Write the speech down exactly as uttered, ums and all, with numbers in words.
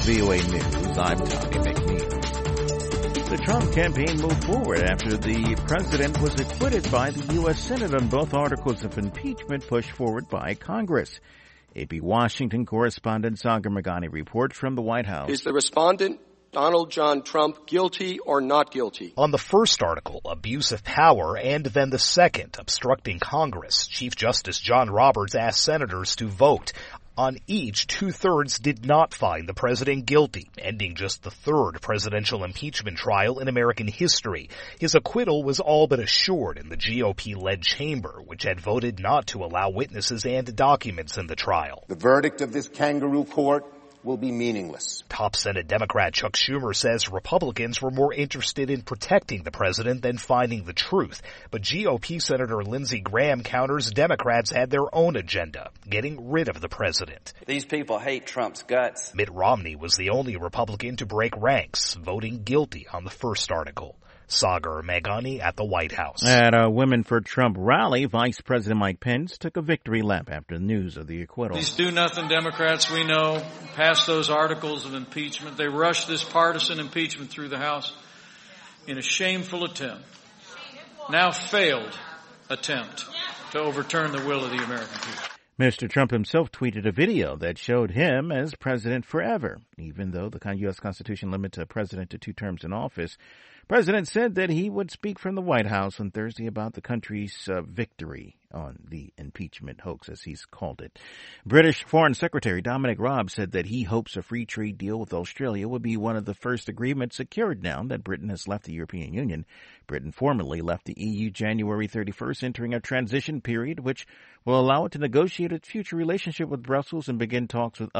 V O A News, I'm Tommy McNeil. The Trump campaign moved forward after the president was acquitted by the U S Senate on both articles of impeachment pushed forward by Congress. A P Washington correspondent Sagar Meghani reports from the White House. Is the respondent Donald John Trump guilty or not guilty? On the first article, abuse of power, and then the second, obstructing Congress, Chief Justice John Roberts asked senators to vote. On each, two-thirds did not find the president guilty, ending just the third presidential impeachment trial in American history. His acquittal was all but assured in the G O P-led chamber, which had voted not to allow witnesses and documents in the trial. The verdict of this kangaroo court will be meaningless. Top Senate Democrat Chuck Schumer says Republicans were more interested in protecting the president than finding the truth. But G O P Senator Lindsey Graham counters Democrats had their own agenda, getting rid of the president. These people hate Trump's guts. Mitt Romney was the only Republican to break ranks, voting guilty on the first article. Sagar Meghani at the White House. At a Women for Trump rally, Vice President Mike Pence took a victory lap after the news of the acquittal. These do-nothing Democrats, we know, passed those articles of impeachment. They rushed this partisan impeachment through the House in a shameful attempt, now failed attempt, to overturn the will of the American people. Mister Trump himself tweeted a video that showed him as president forever. Even though the U S Constitution limits a president to two terms in office, the president said that he would speak from the White House on Thursday about the country's uh, victory on the impeachment hoax, as he's called it. British Foreign Secretary Dominic Raab said that he hopes a free trade deal with Australia will be one of the first agreements secured now that Britain has left the European Union. Britain formally left the E U January thirty-first, entering a transition period which will allow it to negotiate its future relationship with Brussels and begin talks with